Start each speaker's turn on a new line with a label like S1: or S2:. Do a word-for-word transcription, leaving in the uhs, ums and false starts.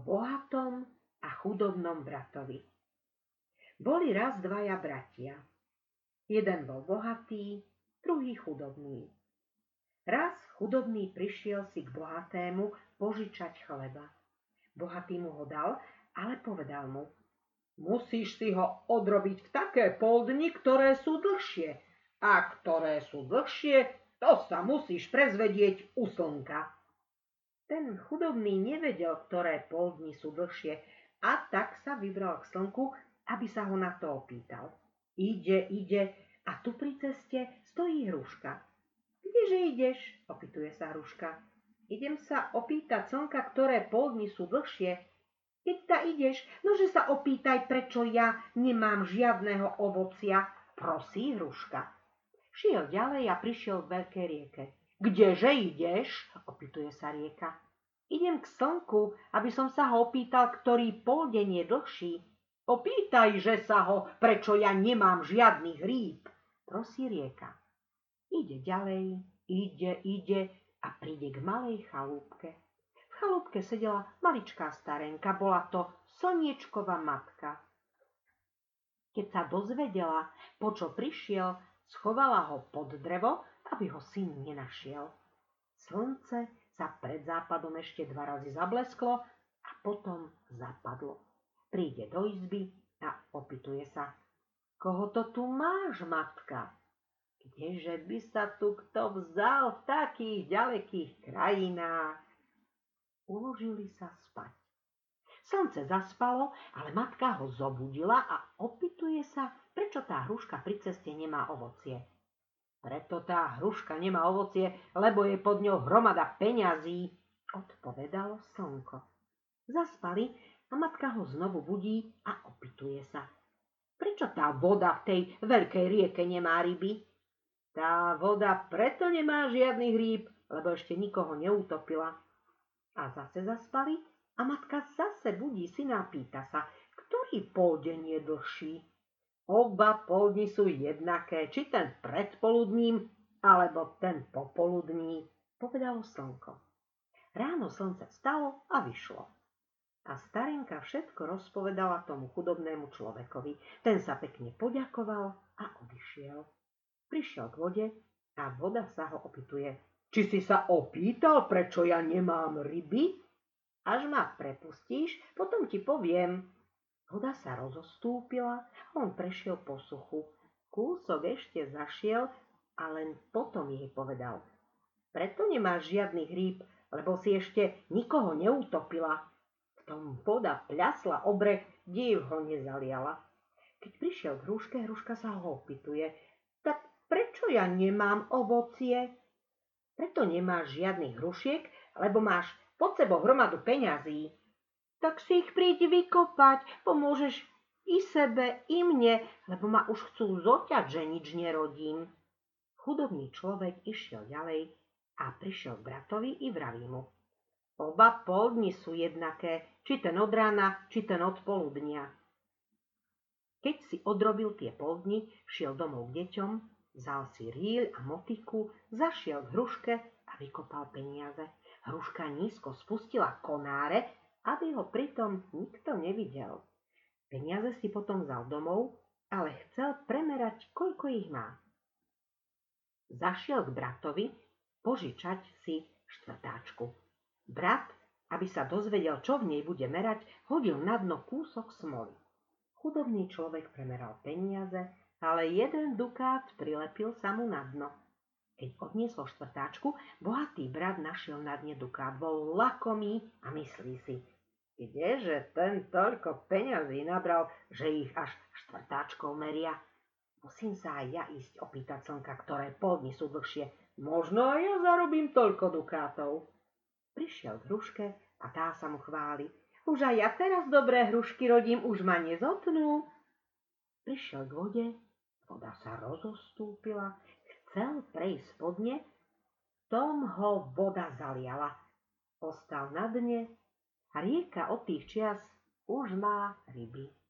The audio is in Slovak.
S1: bohatom a chudobnom bratovi. Boli raz dvaja bratia. Jeden bol bohatý, druhý chudobný. Raz chudobný prišiel si k bohatému požičať chleba. Bohatý mu ho dal, ale povedal mu: musíš si ho odrobiť v také poldni, ktoré sú dlhšie. A ktoré sú dlhšie, to sa musíš prezvedieť u slnka. Ten chudobný nevedel, ktoré poldni sú dlhšie, a tak sa vybral k slnku, aby sa ho na to opýtal. Ide, ide, a tu pri ceste stojí hruška. Kdeže ideš? Opýtuje sa hruška. Idem sa opýtať slnka, ktoré poldni sú dlhšie. Keď ta ideš, nože sa opýtaj, prečo ja nemám žiadneho ovocia, prosí hruška. Šiel ďalej a prišiel k veľkej rieke. Kdeže ideš? Opýtuje sa rieka. Idem k slnku, aby som sa ho opýtal, ktorý poldeň je dlhší. Opýtaj, že sa ho, prečo ja nemám žiadnych rýb, prosí rieka. Ide ďalej, ide, ide a príde k malej chalúbke. V chalúbke sedela maličká starenka, bola to slniečková matka. Keď sa dozvedela, po čo prišiel, schovala ho pod drevo, aby ho syn nenašiel. Slnce sa pred západom ešte dva razy zablesklo a potom zapadlo. Príde do izby a opýtuje sa: koho to tu máš, matka? Kdeže by sa tu kto vzal v takých ďalekých krajinách? Uložili sa spať. Slnce zaspalo, ale matka ho zobudila a opýtuje sa, prečo tá hruška pri ceste nemá ovocie. Preto tá hruška nemá ovocie, lebo je pod ňou hromada peňazí, odpovedalo slnko. Zaspali a matka ho znovu budí a opýtuje sa: prečo tá voda v tej veľkej rieke nemá ryby? Tá voda preto nemá žiadnych rýb, lebo ešte nikoho neutopila. A zase zaspali a matka zase budí syna a pýta sa, ktorý poldeň je dlhší. Oba poldni sú jednaké, či ten predpoludním, alebo ten popoludní, povedalo slnko. Ráno slnce vstalo a vyšlo. A starenka všetko rozpovedala tomu chudobnému človekovi. Ten sa pekne poďakoval a odišiel. Prišiel k vode a voda sa ho opýtuje: či si sa opýtal, prečo ja nemám ryby? Až ma prepustíš, potom ti poviem. Voda sa rozostúpila, on prešiel po suchu. Kúsok ešte zašiel a len potom jej povedal: preto nemáš žiadnych rýb, lebo si ešte nikoho neutopila. V tom voda pľasla o breh, div ho nezaliala. Keď prišiel k hruške, hruška sa ho opýtuje: tak prečo ja nemám ovocie? Preto nemáš žiadnych hrušiek, lebo máš pod sebou hromadu peňazí. Tak si ich príď vykopať, pomôžeš i sebe, i mne, lebo ma už chcú zoťať, že nič nerodím. Chudobný človek išiel ďalej a prišiel k bratovi i vraví mu: oba poldni sú jednaké, či ten od rána, či ten od poludnia. Keď si odrobil tie poldni, šiel domov k deťom, vzal si rýľ a motiku, zašiel k hruške a vykopal peniaze. Hruška nízko spustila konáre, aby ho pritom nikto nevidel. Peniaze si potom vzal domov, ale chcel premerať, koľko ich má. Zašiel k bratovi požičať si štvrtáčku. Brat, aby sa dozvedel, čo v nej bude merať, hodil na dno kúsok smoly. Chudobný človek premeral peniaze, ale jeden dukát prilepil sa mu na dno. Keď odniesol štvrtáčku, bohatý brat našiel na dne dukát. Bol lakomý a myslí si: kdeže ten toľko peňazí nabral, že ich až štvrtáčkou meria? Musím sa aj ja ísť opýtať slnka, ktoré poldni sú dlhšie. Možno aj ja zarobím toľko dukátov. Prišiel k hruške a tá sa mu chváli: už aj ja teraz dobré hrušky rodím, už ma nezotnú. Prišiel k vode, voda sa rozostúpila, chcel prejsť spodne, tom ho voda zaliala. Ostal na dne a rieka od tých čias už má ryby.